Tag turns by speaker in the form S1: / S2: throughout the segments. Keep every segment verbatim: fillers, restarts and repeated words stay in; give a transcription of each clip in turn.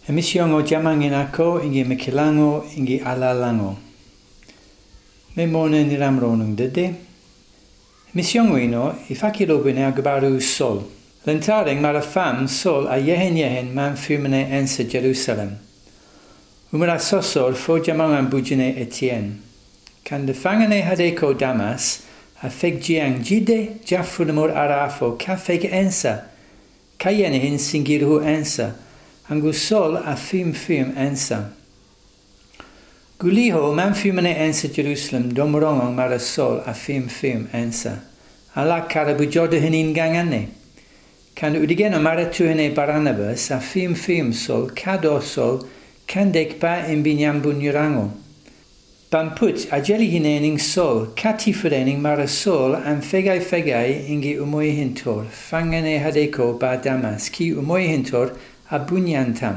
S1: Emisiongo jamanginako ingi mekilango ingi alalango. Me mone niramronung dede. Emisiongo ino ifakilo bine agbaru sol. Lentaring mara fam sol a yehen yehen man fumene ensa Jerusalem. Umara sosol fo jamangan bujine Etienne. Kan de fangane hadeko Damas a feg jiang jide jafudamur arafo ka feg ensa. Kayene hin singiru ensa. Angu sol a fum fum ensa. Guliho man fumene ensa Jerusalem domorongong mara sol a fum fum ensa. Ala karabu jodo hinin gangane. Kan udigeno mara tuhene Barnabas a fum fum sol kado sol kandek ba imbinyambu nyurango. Bamput ajeli hinening sol katifurening mara sol an fegai fegai ingi umoi hintor. Fangane hadeko ba Damas ki umoi hintor abunyantam.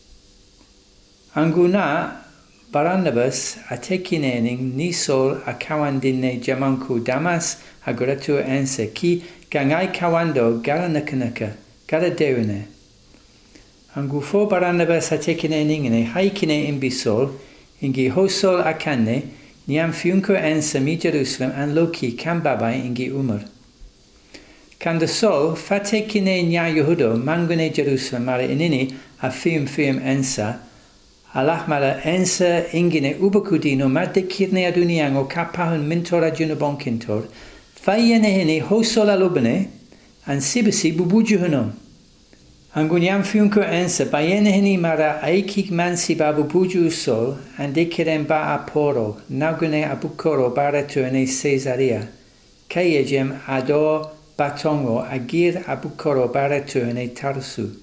S1: Anguna Barnabas atekinening ni sol a kawandine jamanku Damas aguratu ense ki gangai kawando gara nakanaka gara dewine. Angu fo Barnabas atekinening ne haikine imbi sol ingi hosol akane niam fiunko ense mi Jerusalem an loki kambabai ingi umur. Kanda sol fate kine nya Yehudo mangune Jerusalem mara inini a fium fium ensa Allah mara ensa ingine ubakudino madde kirne aduniango kapahun mintora junabonkintor fayene hini hosol alubane an sibisi bubujuhunom. Angunyam fiunko ensa bayene hini mara aikik mansi babu buju sol and dekirem ba aporo nagune abukoro baratu ene Caesarea kayejem ado batongo agir abukoro baratu ene Tarsu.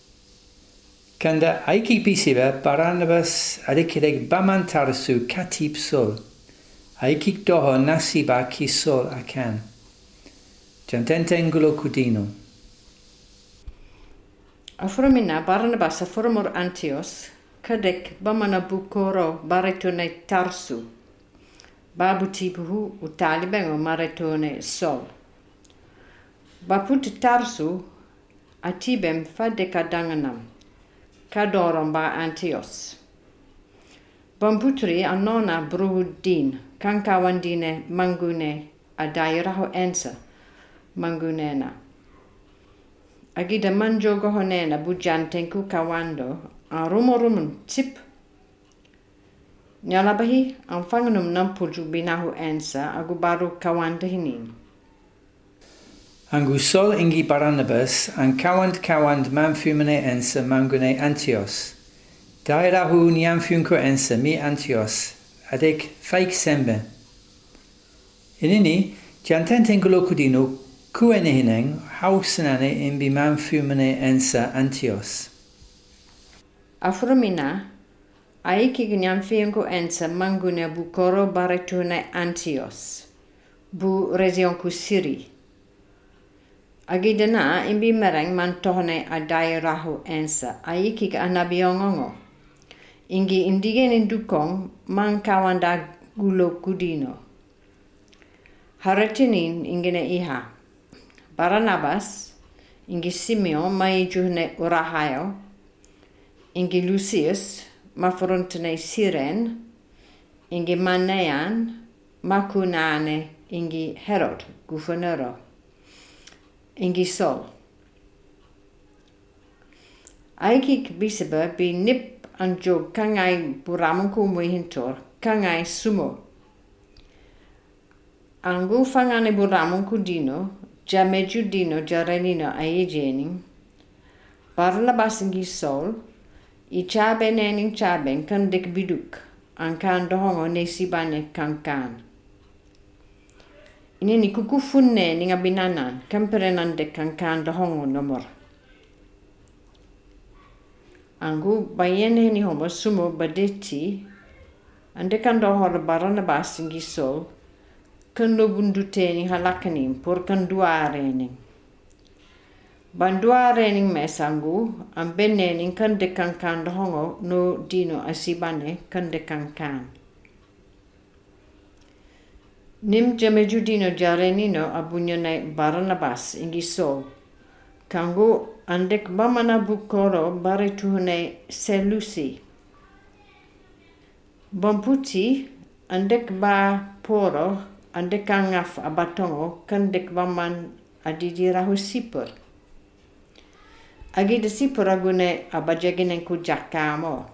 S1: Kanda aiki bisiba Barnabas adikireg baman Tarsu katip sol. Aikik doho nasiba ki sol akan. Jantente ngulo kudino.
S2: Afromina Barnabas afromor Antios kadek bamana bukoro baratu ene Tarsu. Babu tipuhu utalibengo maratu ene sol. Baput Tarsu atibem fadeka danganam, kadorom ba Antios. Bambutri anona bruhudin, kankawandine mangune adairaho ensa mangunena. Agida manjo gohonena bujantenku kawando, an rumorumun tip. Nyalabahi an fanganum nampuju binahu ensa agubaru kawandahinin.
S1: Angu sol ingi Barnabas an kawand kawand manfumene ensa mangune Antios. Dairahu niam funko ensa mi Antios, adek faik sembe. Inini, jantenten gulokudino kuene hineng hausenane imbi manfumene ensa Antios.
S2: Afromina, aiki gnyam funko ensa mangune bukoro baretune Antios, bu rezionku Siri. Agidana imbi mereng mantohne adai rahu ensa aikik anabiongongo. Ingi indigen indukong mankawanda gulo kudino. Haratinin ingene iha. Barnabas ingi Simeon maijuhne urahayo. Ingi Lucius mafuruntene Siren. Ingi Manean makunane ingi Herod guvernero. Ingi sol. Aikik bisaba bi nip anjo kangai buramunku muhintor, kangai sumo. Angu fangane buramunku dino, jameju dino jarenino aejening. Barnabas ingi sol, i chabe nening chaben kandik biduk, ankan dohongo nesibane kankan. Inini kukufunne ninga binanan kamperenan de kankan dohongo nomor. Angu bayene ni homo sumo badeti ande kan dohor Barnabas ingi sol kando bundute ni halakanim por kanduarening. Banduarening mesangu ambenening kan de kankan dohongo no dino asibane kan de kankan. Nim jamejudino jarenino abunyone Barnabas ingi sol. Kangu andek bamana bukoro baretuhune selusi. Bamputi andek ba poro andek angaf abatongo kandek baman adidirahu sipur. Agi de sipur agune abajaginen ku jakamo.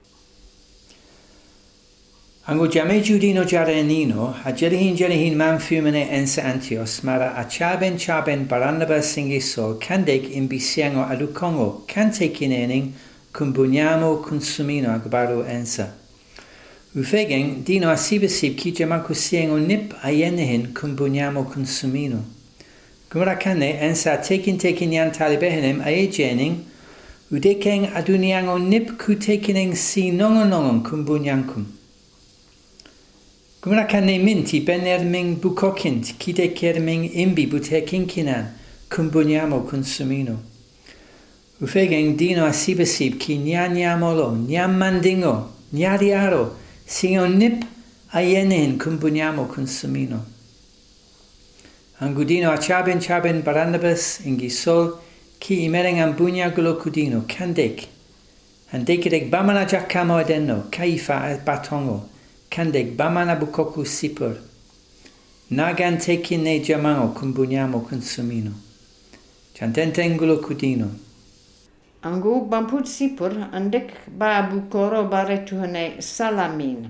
S1: Ango jame judino jarenino, a jelihin jelihin man fumene ensa Antios, mara a chaben chaben Barnabas singisol, kandek imbisiango alukongo, kantekinening kumbunyamo consumino agbaru ensa. Ufegen dino a sibisib ki jamanku siengo nip a yenehin kumbunyamo consumino. Gumurakane ensa tekin tekin yan talibehenem a ejening, udekeng aduniango nip ku tekining si nongon nongon kumbunyankum. Gumurakane minti benerming bukokint, kide kerming imbi butekinkinan, kumbunyamo consumino. Ufegen dino a sibisib ki nyanyamolo, nyamandingo, nyariaro, singo nip a yenehin kumbunyamo consumino. Angudino a chaben chaben Barnabas ingi sol ki imereng ambunya gulokudino kandek. Handekidek bamana jakamo adenno, kaifa batongo. Kandek bamana bukoku sipur. Nagan tekine jamango kumbunyamo consumino. Chantentengulo kudino.
S2: Angu bamput sipur andek ba bukoro baretuhane salamin.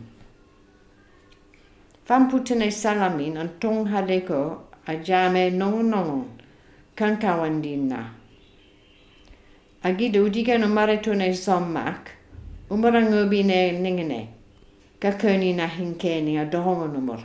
S2: Famputene salamin antong hadeko ajame nongon nongon kankawandina. Agido udigano maretune sommak umarangobine ningene. Kakoni na hinkeni a dohongo numur.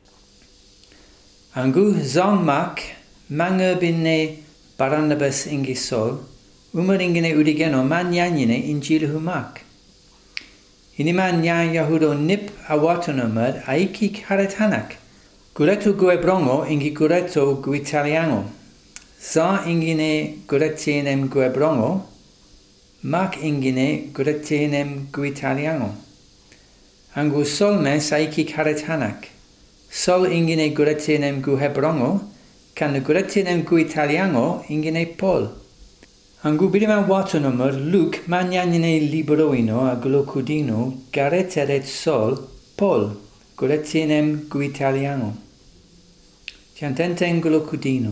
S1: Angu zongmak mangobine Barnabas ingisol umaringine udigano manyanyine injilhumak. Hiniman nya yahudo nip awatonumad aiki karetanak. Guretu guebrongo ingi gureto guitaliano. Za ingine guretienem guebrongo, mak ingine guretienem guitaliano. Angu solme saiki karetanak. Sol ingine guretienem guhebrongo, kan guretienem guitaliano ingine pol. Angu bidiman watonumur Luke manyanine libroino a glocudino gareteret sol pol, guretienem guitaliano. Chantenten glocudino.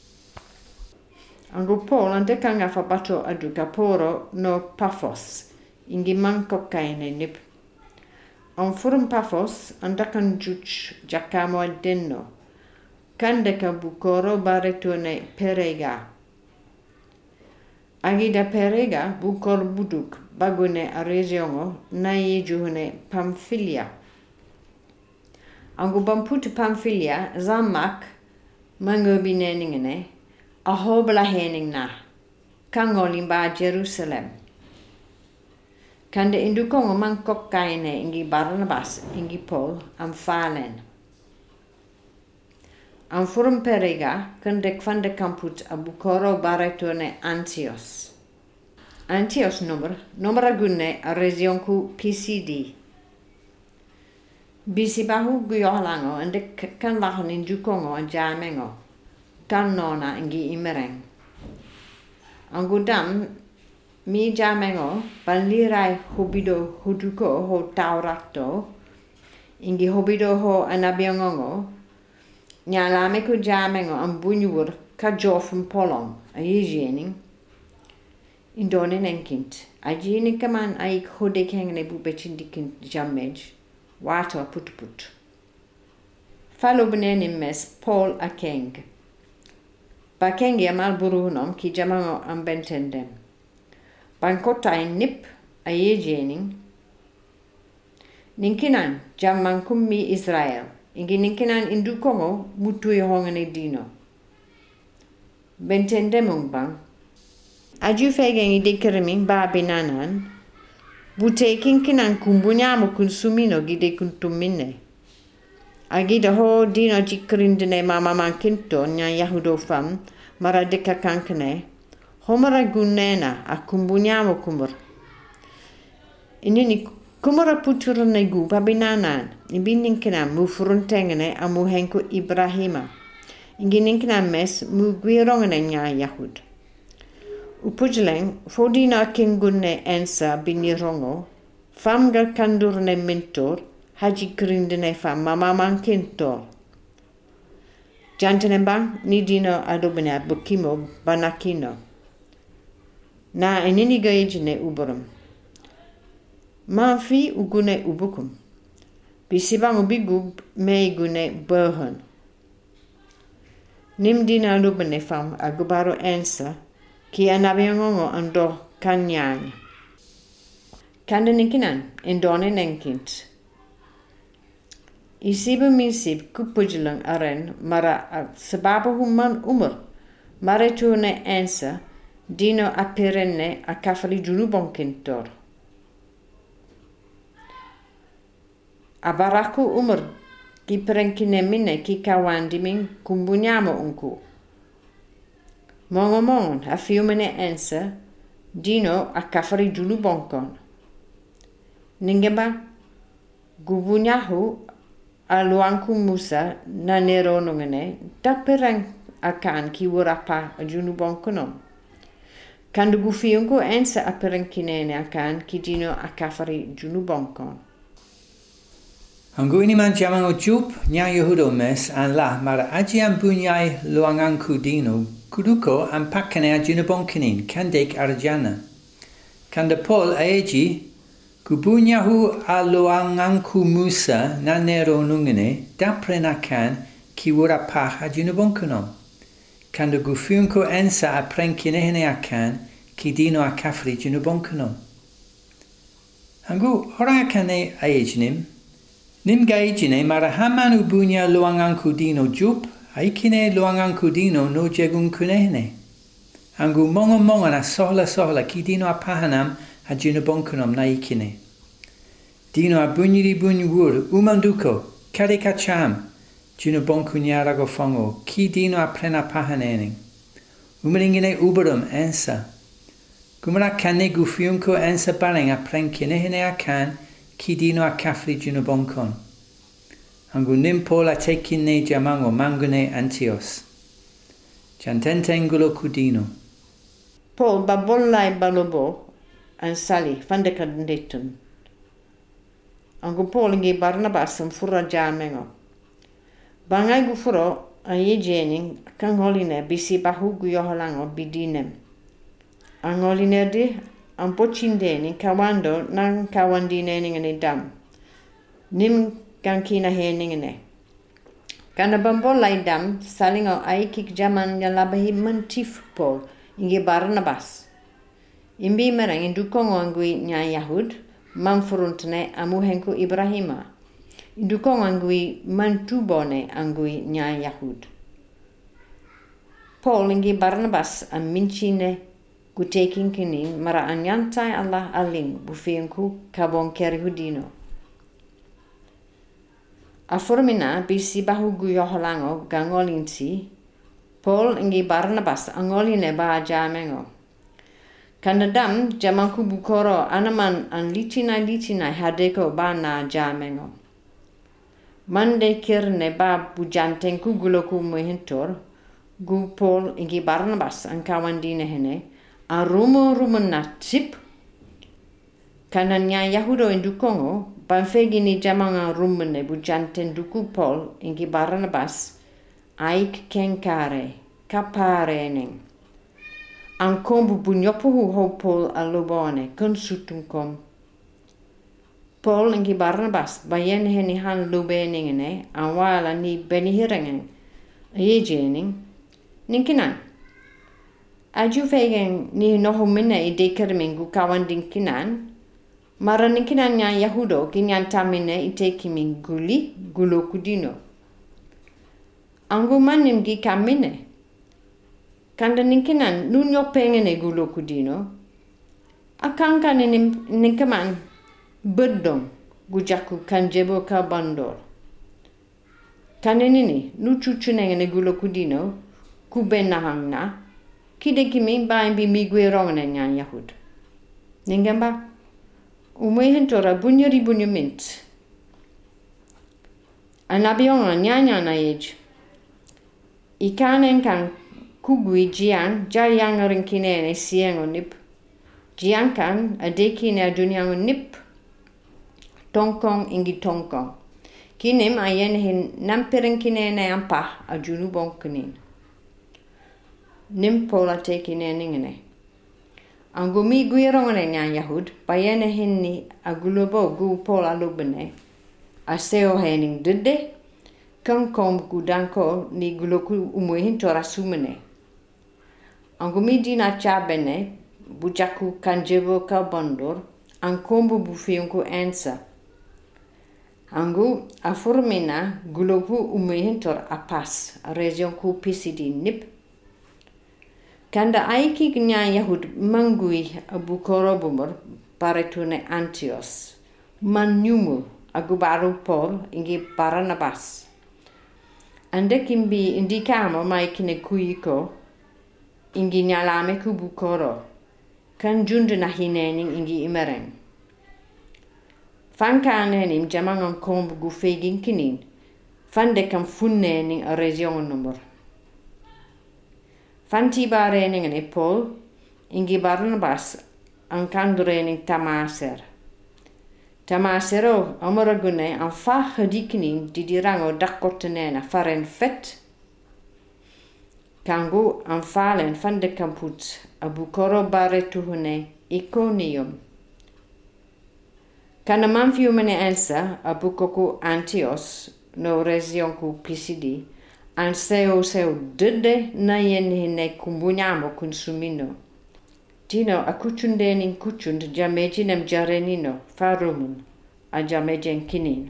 S2: Angu pol andekanga fabato aduka poro no Paphos, ingi manko kaine nip. An furum Paphos andakan juch jakamo adenno, kandeka bukoro baretune Perega. Agida Perega bukor buduk bagune areziongo na yejuhune Pamphylia. Angu bamputu Pamphylia zamak mangobineningene ahobla heningna kangolimba Jerusalem. Kande indukongo mankokkaine ingi Barnabas ingi Paul am falen. Am furum Perega kandek van de kamput abukoro baretone Antios. Antios nummer nummer agunne a rezionku P C D. Bisibahu guyolango andek kan lahon indukongo a jamengo. Kan nona ingi imereng. Angudam mi jamengo banlirai hobido huduko ho taurato ingi hobido ho anabiongongo nyalame ku jamengo ambunyur ka jofum polong a yejening indonen enkint ajini kaman aik hodek hengne bubechindikint jammej wato putput falo benenim mes Paul akeng bakengi amal buruhunom ki jamango ambentendem Bankota nip a yejening. Ninkinan jamankum mi Israel. Ingi ninkinan indukongo mutu yohongene dino. Bentendemung bang. Aju fegen idekereming ba binanan. Bute kinkinan kumbunyamo consumino gide kuntumine. Agida ho dino jikrindene mama mankinto nya yahudo fam maradeka kankane. Homara gunena a kumbunyamo kumur. Inini kumura putura negu babinanan. Ibininkina mu fruntengene a mu henko Ibrahima. Ingininkina mes mu guirongene nya Yahud. Upujleng, fodina kingune ensa binirongo, famga kandurne mentor, haji krindene fam mamaman kentor. Jantanembang nidino adobene bukimo banakino. Na eniniga ejine uburum. Mafi ugune ubukum. Bisibang ubigu me igune berhon. Nimdina adobene fam agubaro ensa, ki anabiangongo ando kanyang. Kanda ninkinan, endone nenkint. Isibu minsib kupujilang aren mara sababu human umur. Mare tune ensa, dino apirenne a kafali junubon kintor. Abaraku umur, ki perenkine mine ki kawandimin kumbunyamo unku. Mongomongon a fiumene ensa, dino a kafari julu bonkon. Ningeba, gubunyahu a luanku musa na nero nungene, dapereng akan ki wurapa a julu bonkonom. Kandu gufiunku ensa a perenkinene akan ki dino a kafari julu bonkon.
S1: Anggu ini man jamang o jup nya Yehudo mes an la mara ajian bunyai luanganku dino kuduko an pakane a junubonkinin kandek arjana. Kanda Paul aeji gubunyahu a luanganku musa na nero nungene daprenakan ki wurapah a junubonkonom. Kanda gufiunko ensa a prenkinehene akan ki dino a kafri junubonkonom. Anggu horakane aejnim Nim gaijine mara hamanu bunya luanganku dino jup, aikine luanganku dino no jegun kunehne. Angu mongo mongo na sohla sohla ki dino apahanam a junubonkunom na ikine. Dino a bunyiri bunyur umanduko, kareka cham, junubonku nyarago fongo, ki dino a plena pahanening. Umaringine uberum ensa. Gumara kane gufiunko ensa bareng a prenkinehne akan, ki dino a kafri junubonkon. Angu nimpol a tekine jamango mangune Antios. Jantentengulo kudino.
S2: Paul babollai balobo an sali fandekadendetun. Angu Paul ngi Barnabas an furra jamengo. Bangai gu furo a yejening kangoline bisi bahu gu yoholango bidinem. Angoline di an pochindeni kawando nang kawandine ningene dam. Nim kankina he ningene. Kana bambolai dam salingo aikik jaman yalabahi mentif Paul ingi Barnabas. Imbi merang indukongo angui nya Yahud manfuruntne amuhenku Ibrahima. Indukongo angui mantubone angui nya Yahud. Paul ingi Barnabas am minchine Gutekin kinin mara anyantai Allah aling bufianku kabon keri hudino. Afurmina bisi bahu guyoholango gangolinsi, Paul ingi Barnabas angoline ba jamengo. Kanadam jamanku bukoro anaman an licinai licinai hadeko ba na jamengo. Mande kirne ba bujantenku guloku muhentor, gu Paul ingi Barnabas an kawandine hene, a rumo rumo na tip. Kananya Yahudo indukongo, banfegi ni jamanga rumene bujanten duku Paul ingi Barnabas, aik kenkare, kapareneng. Ankombu bunyopuhu ho Paul alobone, konsutunkom. Paul ingi Barnabas, bayen heni han lubeningene, anwala ni benihirengen, ayejening, ninkinan. Aju fegen ni noho minna I dekermingu kawandin kinan, mara ninkinan nya Yahudo kinyan tamine I tekimin guli gulo kudino. Angu manim gi kamine. Kanda ninkinan nunyo pengene gulo kudino. Akanka ninkaman bedong gujaku kanjebo ka bandor. Kanenini nuchuchunengene gulo kudino kubenahangna. Kide kimi baimbi migwe rongane nya Yahud. Ningamba, umwe hentora bunyari bunyo mint. Anabionga nya nya na ej. Ikanen kan Kugui jiang jayangaring kinene siengo nip. Jiang kan adekine adunyango nip. Tongkong ingi tongkong. Kinim ayen hin nampiring kinene ampa ajunubong kinin. Nim pola te kinene ngene. Angumi guirongane nyan yahud, payene hinni agulobo gu pola lubene. Aseo hening dede, kang kom gudanko ni guloku umuhin tora sumene. Angumi dina chabene, bujaku kanjevo ka bondor, angkombu bufiunku ensa. Angu afurmina guloku umuhin tor apas, regionku pisidi nip. Kanda aiki gnya yahud mangui abu korobumur paretune Antios. Manyumul agubaru Paul ingi Barnabas. Ande kimbi indikamo mai kine kuiko ingi nyalame kubukoro. Kan jundu na hinening ingi imereng. Fankanenim jamangon kombu gufegin kinin. Fande kan funnening a region number. Fanti barening ne Paul ingi Barnabas an kandurening Tamaser. Tamasero amoragune an fa hadikinin didirango dakotenena faren fet. Kangu an falen fande kamput abukoro bare tuhune Iconium. Kana manfiumene ensa abukoku Antios no regionku Pisidi. An seo seo dede na yenhine kumbunyamo consumino. Dino a kuchundenin kuchund jamejinem jarenino farumun a jamejen kinin.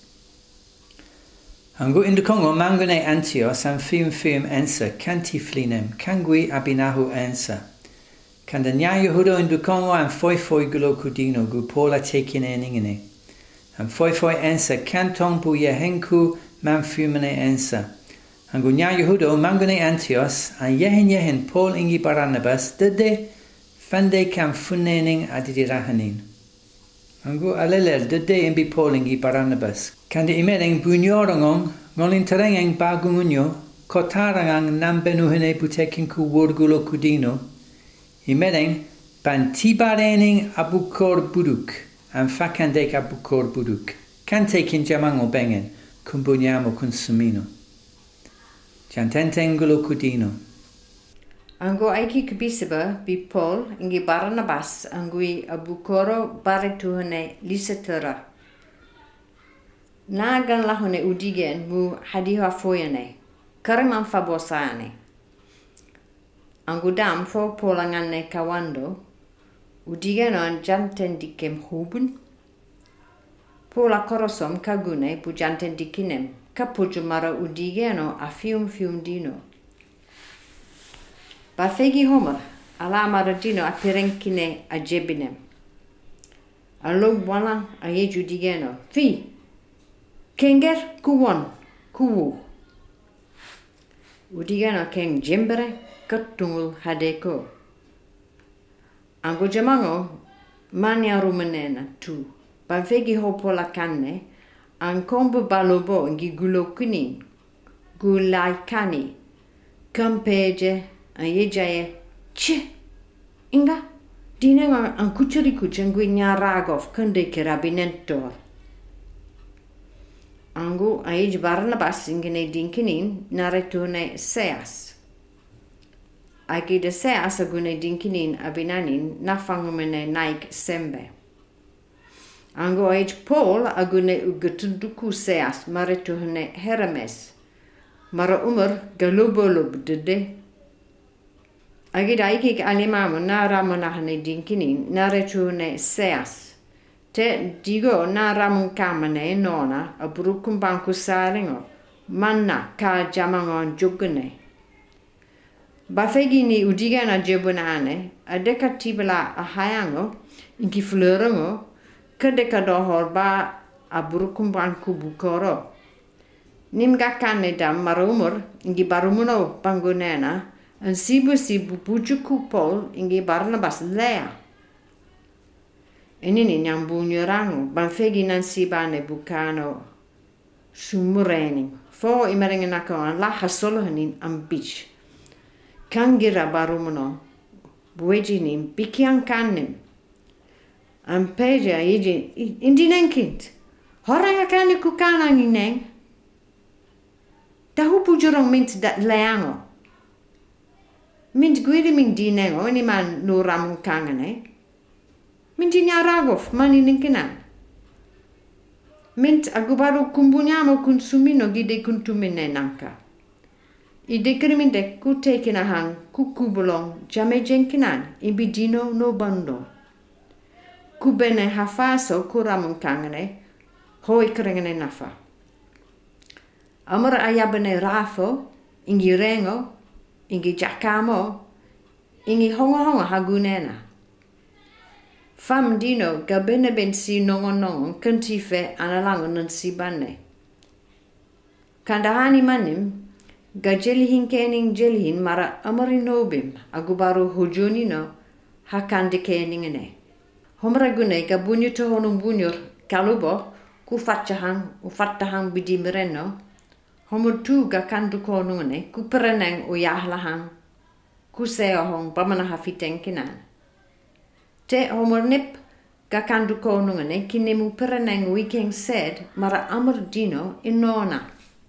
S1: Angu indukongo mangune Antios an fium fium ensa cantiflinem kangui abinahu ensa. Kanda nya Yehudo indukongo an foi foi gulokudino gu pola tekineningene. An foi foi ensa kantong bu yehenku manfumene ensa. Angu nya Yehudo mangune Antios an yehen yehen Paul ingi Barnabas dede fande kam funnening adidirahanin. Angu alelel dede imbi Paul ingi Barnabas. Kande imereng bunyorongong ngolin terengeng bagungunyo kotarangang nambenuhene butekinku wurgulo kudino. Imereng ban tibarening abukor buduk an fakandek abukor buduk. Kante kinjamango bengen kumbunyamo consumino. Jantentengulo kudino.
S2: Ango aiki kibiseba bi Paul ingi Barnabas angui abukoro baretuhene lisetera. Nagan lahone udigen mu hadiha foyane. Kariman fabosane. Angu dam fo polangane kawando. Udigen on janten dikem huben. Pola korosom kagune bu janten dikinem. Kapuju mara udigeno a fium fium dino. Bafegi homer, ala mara dino a perenkine a jebinem. A log wala a yeju digeno. Fi! Kenger kuwon, kuwu. Udigeno keng jembere katungul hadeko. Ango jamango mania rumenena tu. Bafegi hopola kanne. An kombu balobo ngi gulokuni, gulaikani, kampeje, an yejaye, che, inga, dinenga an kuchuriku chengui nyaragov kande kerabinentor. Angu aij Barnabas ingene dinkinin naretune seas. Agi de seas agune dinkinin abinanin nafangumene naik sembe. Ango age Paul agune ugetunduku seas maretuhne Hermes. Mara umar galubolob dede. Agid aikik alimamo na ramonahane dinkinin naretuhne seas. Te digo na ramun kamane nona abrukum banku saringo. Manna ka jamangon jugune. Bafegini udigana jebunane adekatibla ahayango inki flurango. Kedeka dohor ba aburukum banku bukoro. Nim gakane dam marumur ingi barumuno bangunena an sibu sibu bujuku Paul ingi Barnabas lea. Enini nyambunyorangu banfegi nan sibane bukano sumurening. Fo imerengenako an laha solohanin am beach. Kangira barumuno. Buejinim bikian kanim. Ampeja iji indinenkint. Horanga kani kukana ngineng. Tahu pujurong mint dat leango. Mint guidi ming dinengo ini man nuram kangane. Mint inyaragof mani ninkinan. Mint agubaru kumbunyamo consumino gide kuntumine nanka. Ide kriminde ku tekinahang kukubulong jame jenkinan ibidino no bando. Kubene hafaso kuramun kangane hoi krengene nafa. Amara ayabene rafo ingi rengo ingi jakamo ingi hongo hongo hagunena. Fam dino gabene ben si nongo nongo kantife analango nun si bane. Kandahani manim gajelihin kening jelihin mara amarinobim agubaru hujunino hakandi keningene. Homra gune gabunyu tohonung bunyur kalubo ku fatchahang u fattahang bidi mereno. Homur tu ga kandu konungene ku pereneng u yahlahang ku seohong pamanaha fiteng kinan. Te homur nip ga kandu konungene kinemu pereneng weekeng sed mara amur dino inona.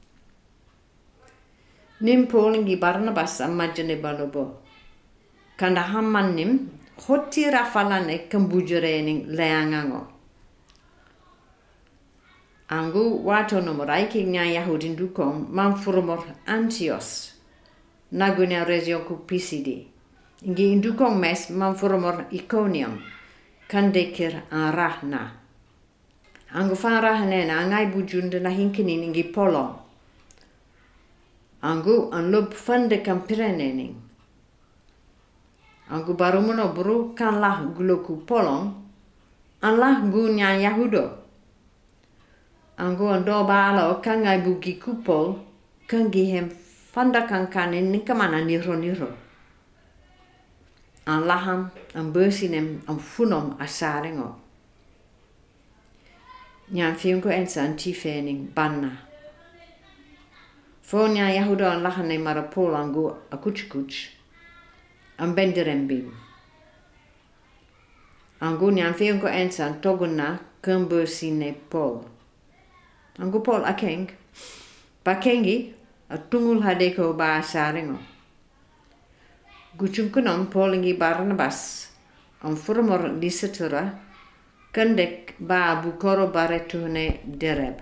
S2: Nim polingi Barnabas amajane balobo. Kanda hammanim hoti rafalane kambujurening leangango. Angu wato nomorai ki nya Yahudin dukong manfurumor Antios. Nagunya region ku P C D. Ingi indukong mes manfurumor Iconium. Kandekir arahna. Angu farahanena angai bujunda na hinkinin ingi polong. Angu anlub fande kampirenening. Angu barumuno buru kanlah guloku polong. Anlah gunya Yahudo. Angu ando balo kangai bugi kupol. Kangihem fanda kankanin nikamana niro niro. Anlaham ambusinem amfunom asarengo. Nyan fiungo ensa antifening banna. Fonya Yahudo an lachane marapol angu akuchkuch. An benderembim. Angu nyan fiungo ensa an toguna kambusine pol. Angu pol akeng. Bakengi atungul hadeko ba asarengo. Guchunkunom polingi Barnabas. An furmor lisatura. Kandek ba bukoro baretune dereb.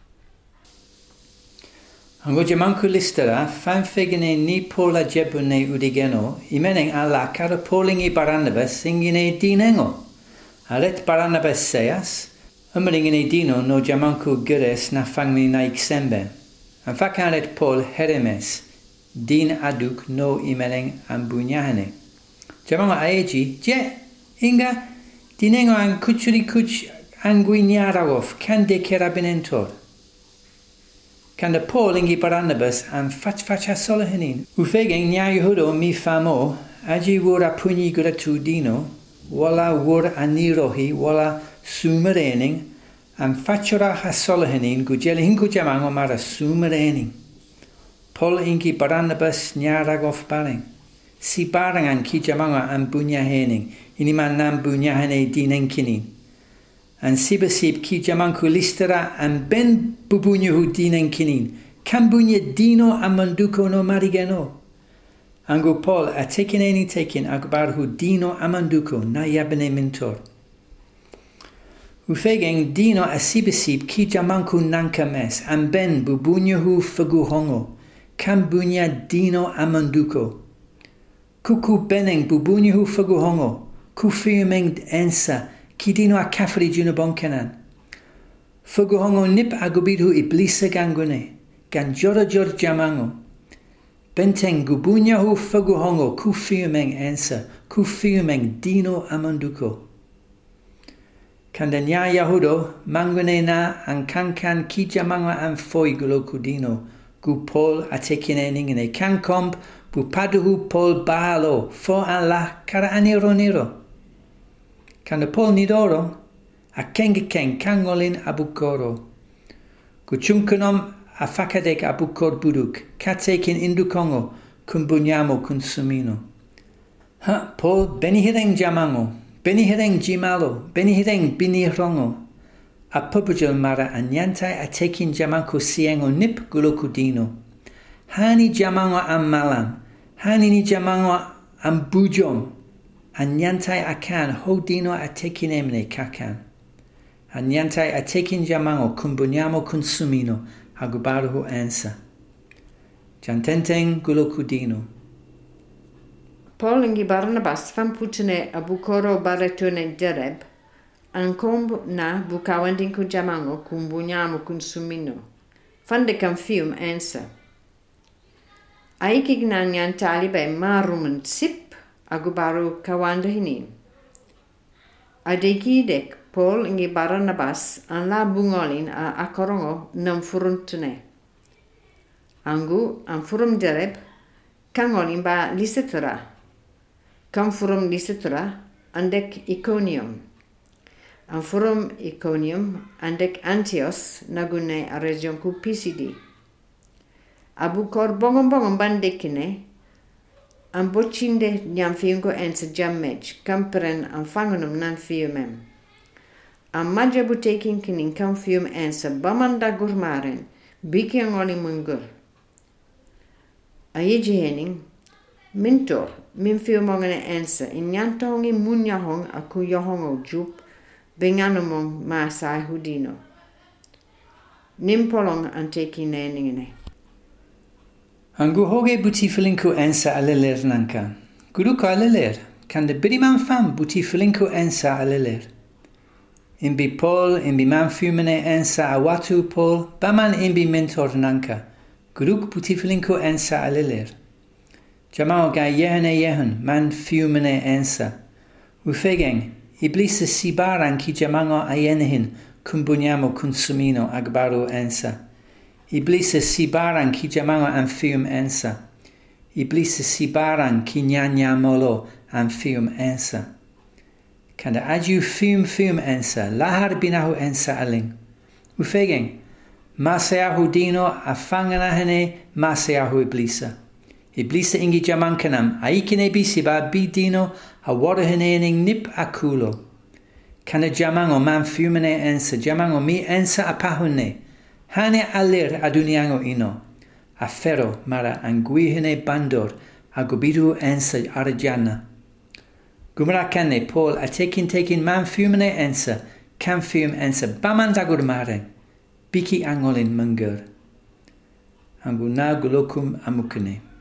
S1: Ango jamanku listera fanfegene ni pola jebune udigeno imeneng ala kara polingi Barnabas singine dinengo. Alet Barnabas seas, umeringine dino no jamanku gires na fangmi na iksembe. Anfakalet Paul heremes, din aduk no imeneng ambunyahane. Jamango aeji, je, inga, dinengo an kuchuri kuch anguinyarawof kande kerabinentor. Kanda Paul ingi Barnabas an fach fach asolahenin. Ufegeng nya Yehudo mi famo, aji wura punyi guratu dino, wala wur anirohi, wala sumerening, an fachura hasolahenin, gujeli hinku jamango mara sumerening. Paul ingi Barnabas nyaragof bareng. Si bareng an ki jamango an bunyahening, iniman nam bunyahane dinenkinin. An sibasib ki jamanku listera an ben bubunyu dinen kinin. Kambunya dino amanduko no marigeno. Angu Paul a tekineni tekin agbarhu dino amanduko na yabene mentor. Ufegeng dino a sibasib ki jamanku nanka mes an ben bubunyu faguhongo. Kambunya dino amanduko. Kuku beneng bubunyu faguhongo. Kufirmeng ensa. Kidino a kafri junabonkenan. Fuguhongo nip agubidhu iblisa gangune. Gan jora jor jamango. Benteng gubunyahu fuguhongo kufirmeng ensa. Kufirmeng dino amanduko. Kandanya Yahudo mangune na an kankan ki jamango an foi guloku dino. Gu Paul atekine ningine kankomp bu paduhu Paul bahalo. Fo an la kara aniro niro. Kanda Paul nidoro, a kenge keng kangolin abukoro. Kuchunkunom a fakadek abukor buduk, katekin indukongo, Kumbunyamu Kunsumino. Ha, Paul, Benihireng Jamango, Benihireng Jimalo, Benihireng Binirongo. A pupujal mara anyantai a taking Jamanko siengo nip gulokudino. Hani Jamango am malam, Hani ni Jamango am bujom. Anyantai akan hodino a taking emne kakan. Anyantai a taking Jamango Kumbunyamo Kunsumino, Hagubaruhu ansa. Jantenteng gulokudino.
S2: Paul ingi Barnabas fan putene a bukoro baretone dereb, ankomb na bukawandin ku Jamango kumbunyamo kunsumino. Fan de kan fium ansa. Aikig nanyan talibe marumen sip agubaru kawanda hinin. Adegidek Paul ingi Barnabas an la bungolin a akorongo nam furuntune. Angu an furum dereb kangolin ba lisetra. Kan furum lisetra andek Iconium. An furum Iconium andek Antios nagune a region ku P C D. Abu kor bongom bongom bandekine an bocinde nyam fiungo ense jammej kamperen an fangonum nan fiumem. An majabu taking kinin kan fium ense bamanda gurmaren biki angoli mungur. Ayiji hening mintor min fiumongene ense in nyantongi munyahong aku yohongo jup benganumong masai hudino. Nimpolong an taking neningene.
S1: Angu hoge buti filinku ensa aleler nanka. Guruka aleler, kan de biriman fam buti filinku ensa aleler. Imbi Paul, imbi man fumene ensa awatu Paul, baman imbi mentor nanka. Guruk buti filinku ensa aleler. Jamao ga yehene yehen, man fumene ensa. Ufegeng, iblisa sibaran ki jamango ayenehin, kumbunyamo kunsumino agbaru ensa. Iblisa sibaran ki jamango an fium ensa. Iblisa sibaran ki nyanya molo an fium ensa. Kanda aju fium fium ensa, lahar binahu ensa aling. Ufegeng, maseahu dino afanganahene maseahu iblisa. Iblisa ingi jamankanam, aikine bisiba bidino awaruhenening nip akulo. Kanda jamango man fiumene ensa, jamango mi ensa apahune. Hane alir aduniango ino. Afero mara anguihene bandor agubiru ensa arjana. Gumrakane Paul a taking taking man fumene ensa, can fum ensa bamandagur mare. Biki angolin mungur. Anguna gulokum amukune.